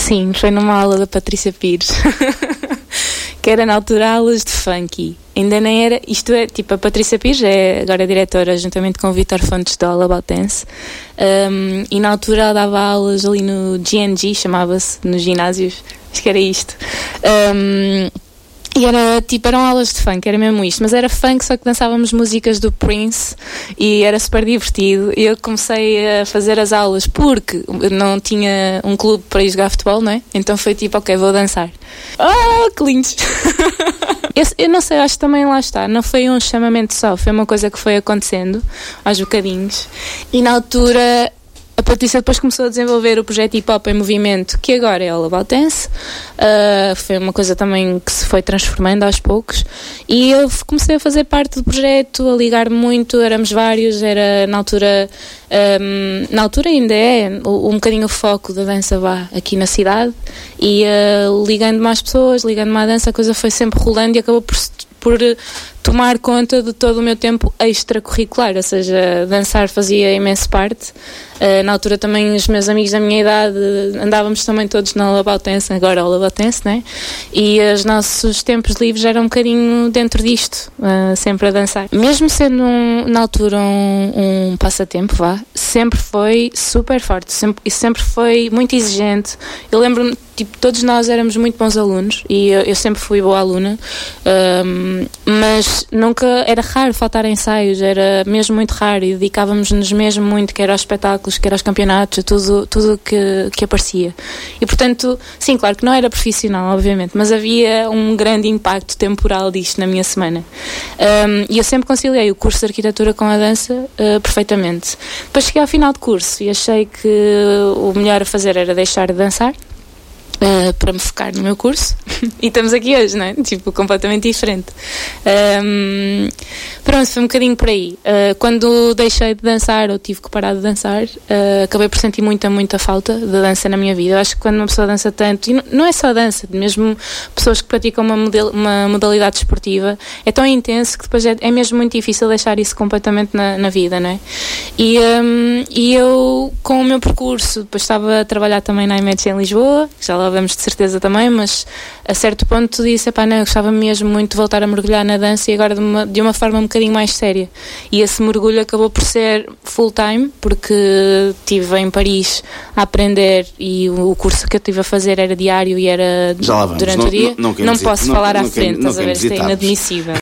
Sim, foi numa aula da Patrícia Pires. Que era na altura aulas de funky. Ainda nem era, isto é, tipo, a Patrícia Pires é agora diretora juntamente com o Vítor Fontes da All About Dance, e na altura ela dava aulas ali no GNG, chamava-se, nos ginásios, acho que era isto. E era, tipo, eram aulas de funk, era mesmo isto, mas era funk, só que dançávamos músicas do Prince e era super divertido. E eu comecei a fazer as aulas porque não tinha um clube para ir jogar futebol, não é? Então foi tipo, ok, vou dançar. Que lindos! Eu não sei, acho que também lá está, não foi um chamamento só, foi uma coisa que foi acontecendo aos bocadinhos. E na altura a Patrícia depois começou a desenvolver o projeto Hip Hop em Movimento, que agora é All About Dance. Foi uma coisa também que se foi transformando aos poucos. E eu comecei a fazer parte do projeto, a ligar-me muito, éramos vários, era na altura ainda é um bocadinho o foco da dança aqui na cidade. E ligando-me às pessoas, ligando-me à dança, a coisa foi sempre rolando e acabou por tomar conta de todo o meu tempo extracurricular, ou seja, dançar fazia imenso parte. Na altura também os meus amigos da minha idade andávamos também todos na All About Dance, agora All About Dance, né? E os nossos tempos livres eram um bocadinho dentro disto, sempre a dançar. Mesmo sendo na altura um passatempo, sempre foi super forte, sempre foi muito exigente. Eu lembro-me, tipo, todos nós éramos muito bons alunos e eu sempre fui boa aluna, mas nunca, era raro faltar ensaios, era mesmo muito raro e dedicávamos-nos mesmo muito, quer aos espetáculos, quer aos campeonatos, a tudo que aparecia. E portanto, sim, claro que não era profissional, obviamente, mas havia um grande impacto temporal disto na minha semana. E eu sempre conciliei o curso de arquitetura com a dança perfeitamente. Depois cheguei ao final de curso e achei que o melhor a fazer era deixar de dançar, para me focar no meu curso. E estamos aqui hoje, não é? Tipo, completamente diferente. Pronto, foi um bocadinho por aí. Quando deixei de dançar, ou tive que parar de dançar, acabei por sentir muita falta de dança na minha vida. Eu acho que quando uma pessoa dança tanto, e não é só dança, mesmo pessoas que praticam uma modalidade esportiva, é tão intenso que depois é mesmo muito difícil deixar isso completamente na vida, não é? E eu, com o meu percurso, depois estava a trabalhar também na IMED em Lisboa, que já lá vamos de certeza também, mas a certo ponto disse, não, eu gostava mesmo muito de voltar a mergulhar na dança e agora de uma forma um bocadinho mais séria. E esse mergulho acabou por ser full time, porque estive em Paris a aprender e o curso que eu estive a fazer era diário e era durante o dia. Não posso falar à frente, estás a ver, isto é inadmissível.